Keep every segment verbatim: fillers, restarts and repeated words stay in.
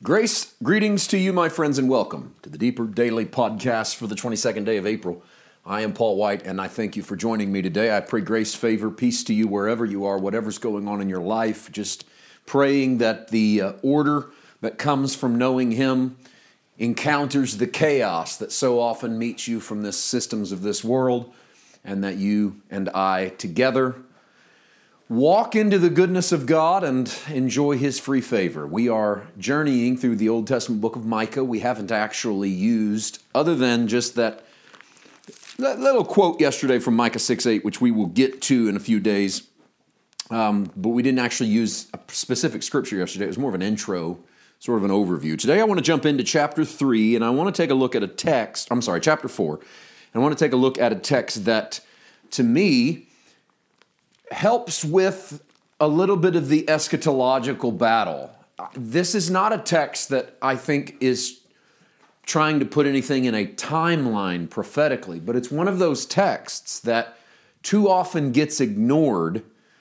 Grace, greetings to you, my friends, and welcome to the Deeper Daily Podcast for the twenty-second day of April. I am Paul White, and I thank you for joining me today. I pray grace, favor, peace to you wherever you are, whatever's going on in your life. Just praying that the uh, order that comes from knowing Him encounters the chaos that so often meets you from the systems of this world, and that you and I together walk into the goodness of God and enjoy His free favor. We are journeying through the Old Testament book of Micah. We haven't actually used, other than just that, that little quote yesterday from Micah six eight, which we will get to in a few days, um, but we didn't actually use a specific scripture yesterday. It was more of an intro, sort of an overview. Today I want to jump into chapter three, and I want to take a look at a text, I'm sorry, chapter four, and I want to take a look at a text that, to me, helps with a little bit of the eschatological battle. This is not a text that I think is trying to put anything in a timeline prophetically, but it's one of those texts that too often gets ignored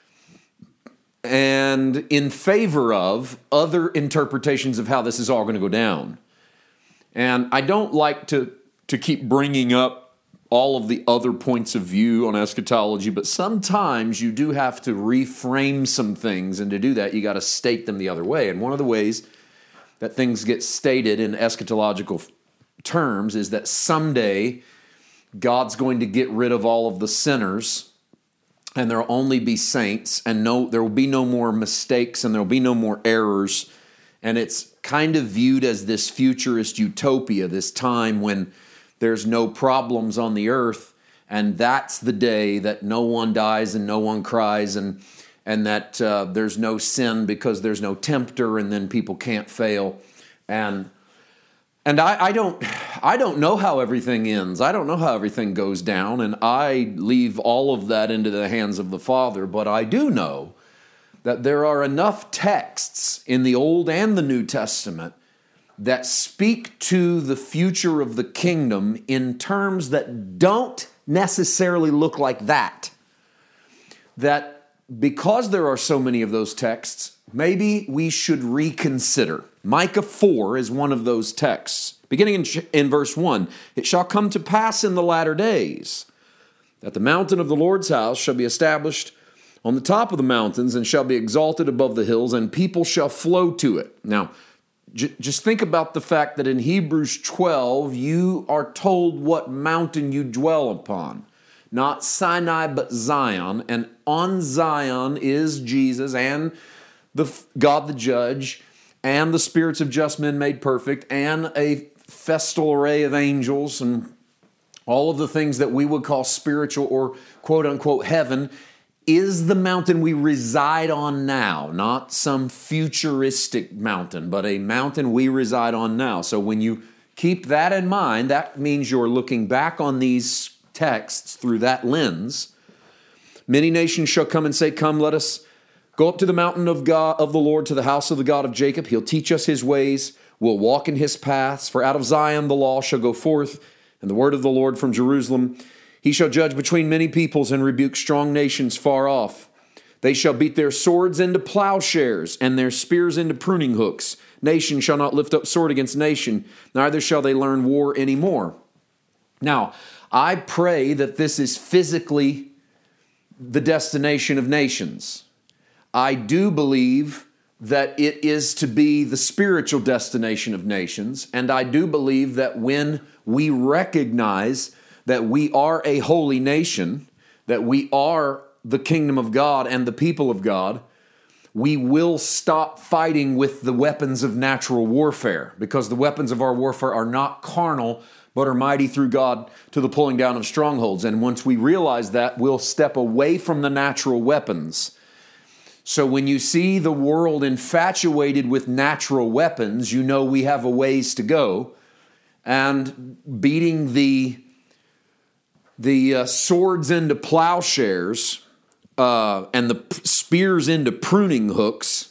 and in favor of other interpretations of how this is all going to go down. And I don't like to, to keep bringing up all of the other points of view on eschatology, but sometimes you do have to reframe some things, and to do that, you got to state them the other way. And one of the ways that things get stated in eschatological terms is that someday God's going to get rid of all of the sinners, and there'll only be saints, and no, there will be no more mistakes, and there will be no more errors. And it's kind of viewed as this futurist utopia, this time when there's no problems on the earth, and that's the day that no one dies and no one cries, and and that uh, there's no sin because there's no tempter, and then people can't fail. And and I, I don't I don't know how everything ends. I don't know how everything goes down, and I leave all of that into the hands of the Father. But I do know that there are enough texts in the Old and the New Testament that speak to the future of the kingdom in terms that don't necessarily look like that. That because there are so many of those texts, maybe we should reconsider. Micah four is one of those texts. Beginning in, in verse one, "It shall come to pass in the latter days that the mountain of the Lord's house shall be established on the top of the mountains and shall be exalted above the hills, and people shall flow to it." Now, just think about the fact that in Hebrews twelve, you are told what mountain you dwell upon. Not Sinai, but Zion. And on Zion is Jesus and the God the Judge and the spirits of just men made perfect and a festal array of angels and all of the things that we would call spiritual or quote-unquote heaven is the mountain we reside on now, not some futuristic mountain, but a mountain we reside on now. So when you keep that in mind, that means you're looking back on these texts through that lens. "Many nations shall come and say, Come, let us go up to the mountain of God, of the Lord, to the house of the God of Jacob. He'll teach us His ways. We'll walk in His paths. For out of Zion the law shall go forth, and the word of the Lord from Jerusalem. He shall judge between many peoples and rebuke strong nations far off. They shall beat their swords into plowshares and their spears into pruning hooks. Nation shall not lift up sword against nation, neither shall they learn war anymore." Now, I pray that this is physically the destination of nations. I do believe that it is to be the spiritual destination of nations, and I do believe that when we recognize that we are a holy nation, that we are the kingdom of God and the people of God, we will stop fighting with the weapons of natural warfare, because the weapons of our warfare are not carnal, but are mighty through God to the pulling down of strongholds. And once we realize that, we'll step away from the natural weapons. So when you see the world infatuated with natural weapons, you know we have a ways to go. And beating the The uh, swords into plowshares uh, and the p- spears into pruning hooks,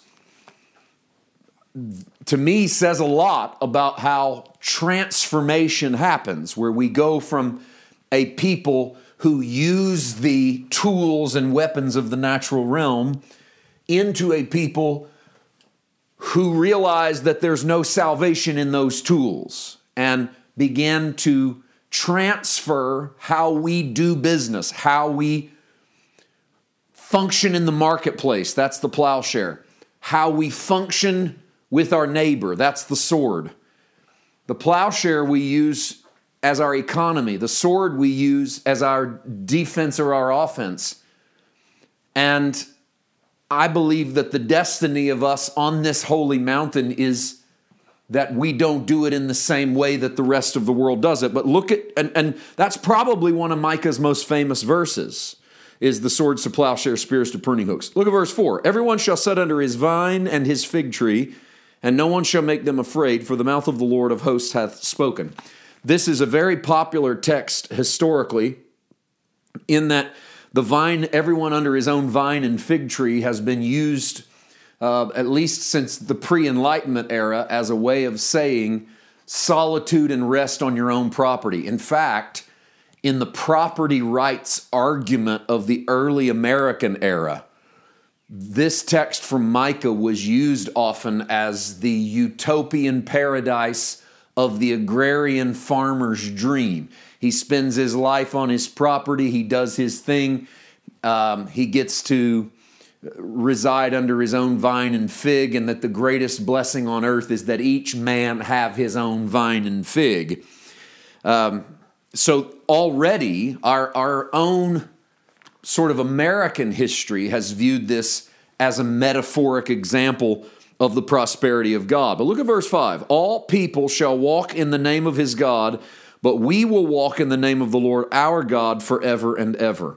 to me, says a lot about how transformation happens, where we go from a people who use the tools and weapons of the natural realm into a people who realize that there's no salvation in those tools and begin to transfer how we do business, how we function in the marketplace. That's the plowshare. How we function with our neighbor. That's the sword. The plowshare we use as our economy. The sword we use as our defense or our offense. And I believe that the destiny of us on this holy mountain is that we don't do it in the same way that the rest of the world does it. But look at, and, and that's probably one of Micah's most famous verses, is the swords to plowshare, spears to pruning hooks. Look at verse four. Everyone shall sit under his vine and his fig tree, and no one shall make them afraid, for the mouth of the Lord of hosts hath spoken. This is a very popular text historically, in that the vine, everyone under his own vine and fig tree, has been used uh, at least since the pre-Enlightenment era as a way of saying solitude and rest on your own property. In fact, in the property rights argument of the early American era, this text from Micah was used often as the utopian paradise of the agrarian farmer's dream. He spends his life on his property. He does his thing. Um, he gets to reside under his own vine and fig, and that the greatest blessing on earth is that each man have his own vine and fig. Um, so already our, our own sort of American history has viewed this as a metaphoric example of the prosperity of God. But look at verse five. All people shall walk in the name of his God, but we will walk in the name of the Lord our God forever and ever.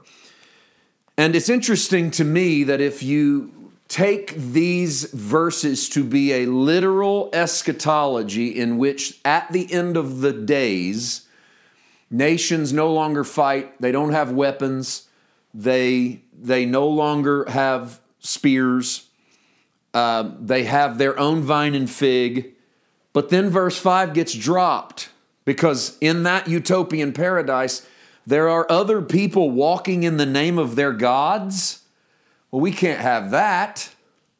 And it's interesting to me that if you take these verses to be a literal eschatology in which at the end of the days, nations no longer fight, they don't have weapons, they, they no longer have spears, uh, they have their own vine and fig, but then verse five gets dropped. Because in that utopian paradise, there are other people walking in the name of their gods. Well, we can't have that.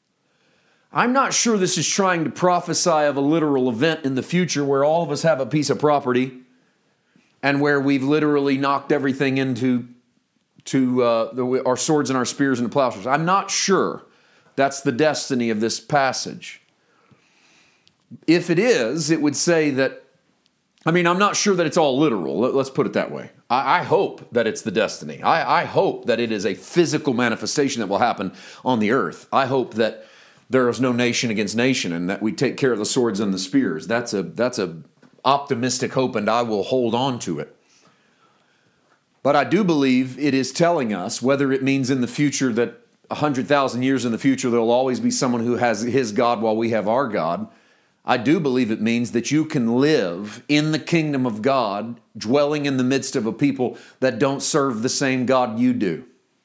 I'm not sure this is trying to prophesy of a literal event in the future where all of us have a piece of property and where we've literally knocked everything into to uh, the, our swords and our spears and the plowshares. I'm not sure that's the destiny of this passage. If it is, it would say that, I mean, I'm not sure that it's all literal. Let's put it that way. I, I hope that it's the destiny. I, I hope that it is a physical manifestation that will happen on the earth. I hope that there is no nation against nation and that we take care of the swords and the spears. That's a that's a optimistic hope, and I will hold on to it. But I do believe it is telling us, whether it means in the future that one hundred thousand years in the future there will always be someone who has his God while we have our God, I do believe it means that you can live in the kingdom of God, dwelling in the midst of a people that don't serve the same God you do.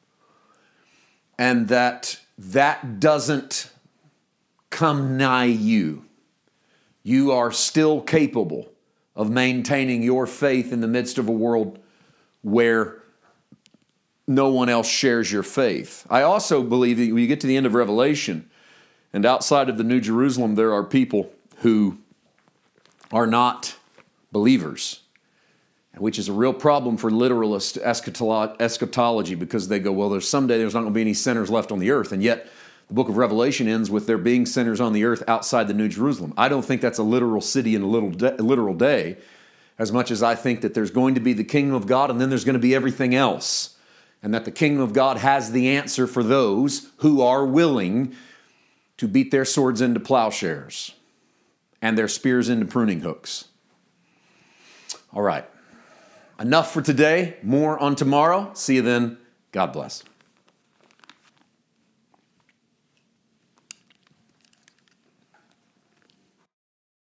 And that that doesn't come nigh you. You are still capable of maintaining your faith in the midst of a world where no one else shares your faith. I also believe that when you get to the end of Revelation, and outside of the New Jerusalem, there are people who are not believers, which is a real problem for literalist eschatology, because they go, well, there's someday there's not going to be any sinners left on the earth, and yet the book of Revelation ends with there being sinners on the earth outside the New Jerusalem. I don't think that's a literal city in a little de- literal day, as much as I think that there's going to be the kingdom of God, and then there's going to be everything else, and that the kingdom of God has the answer for those who are willing to beat their swords into plowshares and their spears into pruning hooks. All right. Enough for today. More on tomorrow. See you then. God bless.